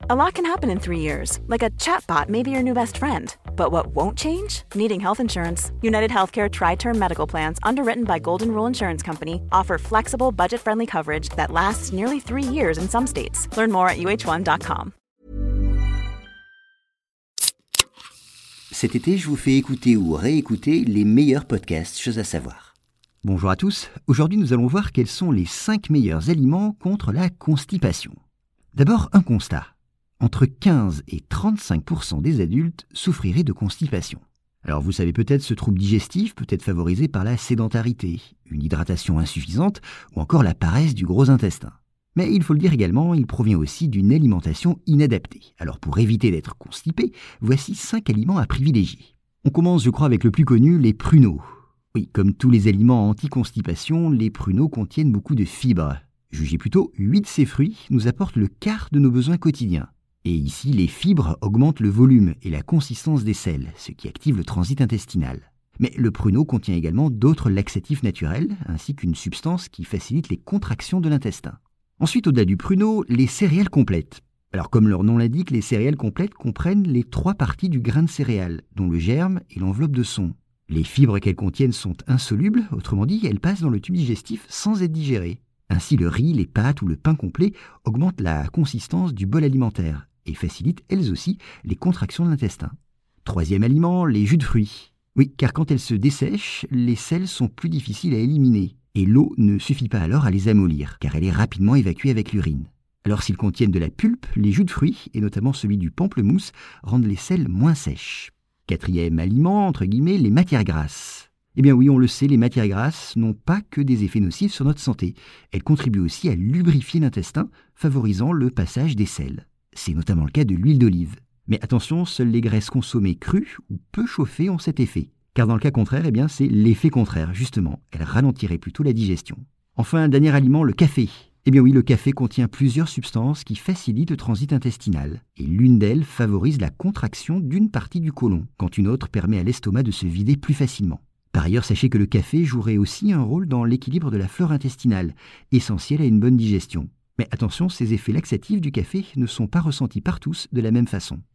A lot can happen in 3 years, like a chatbot may be your new best friend. But what won't change? Needing health insurance. United Healthcare Tri-Term Medical Plans, underwritten by Golden Rule Insurance Company, offer flexible, budget-friendly coverage that lasts nearly 3 years in some states. Learn more at uh1.com. Cet été, je vous fais écouter ou réécouter les meilleurs podcasts Choses à savoir. Bonjour à tous, aujourd'hui nous allons voir quels sont les 5 meilleurs aliments contre la constipation. D'abord, un constat. Entre 15 et 35% des adultes souffriraient de constipation. Alors vous savez peut-être, ce trouble digestif peut être favorisé par la sédentarité, une hydratation insuffisante ou encore la paresse du gros intestin. Mais il faut le dire également, il provient aussi d'une alimentation inadaptée. Alors pour éviter d'être constipé, voici 5 aliments à privilégier. On commence, je crois, avec le plus connu, les pruneaux. Oui, comme tous les aliments anti-constipation, les pruneaux contiennent beaucoup de fibres. Jugez plutôt, 8 de ces fruits nous apportent le quart de nos besoins quotidiens. Et ici, les fibres augmentent le volume et la consistance des selles, ce qui active le transit intestinal. Mais le pruneau contient également d'autres laxatifs naturels, ainsi qu'une substance qui facilite les contractions de l'intestin. Ensuite, au-delà du pruneau, les céréales complètes. Alors comme leur nom l'indique, les céréales complètes comprennent les 3 parties du grain de céréales, dont le germe et l'enveloppe de son. Les fibres qu'elles contiennent sont insolubles, autrement dit, elles passent dans le tube digestif sans être digérées. Ainsi, le riz, les pâtes ou le pain complet augmentent la consistance du bol alimentaire et facilitent elles aussi les contractions de l'intestin. Troisième aliment, les jus de fruits. Oui, car quand elles se dessèchent, les sels sont plus difficiles à éliminer et l'eau ne suffit pas alors à les amollir, car elle est rapidement évacuée avec l'urine. Alors s'ils contiennent de la pulpe, les jus de fruits, et notamment celui du pamplemousse, rendent les sels moins sèches. Quatrième aliment, entre guillemets, les matières grasses. Eh bien oui, on le sait, les matières grasses n'ont pas que des effets nocifs sur notre santé. Elles contribuent aussi à lubrifier l'intestin, favorisant le passage des sels. C'est notamment le cas de l'huile d'olive. Mais attention, seules les graisses consommées crues ou peu chauffées ont cet effet. Car dans le cas contraire, eh bien, c'est l'effet contraire, justement. Elle ralentirait plutôt la digestion. Enfin, dernier aliment, le café. Eh bien oui, le café contient plusieurs substances qui facilitent le transit intestinal. Et l'une d'elles favorise la contraction d'une partie du côlon, quand une autre permet à l'estomac de se vider plus facilement. Par ailleurs, sachez que le café jouerait aussi un rôle dans l'équilibre de la flore intestinale, essentiel à une bonne digestion. Mais attention, ces effets laxatifs du café ne sont pas ressentis par tous de la même façon.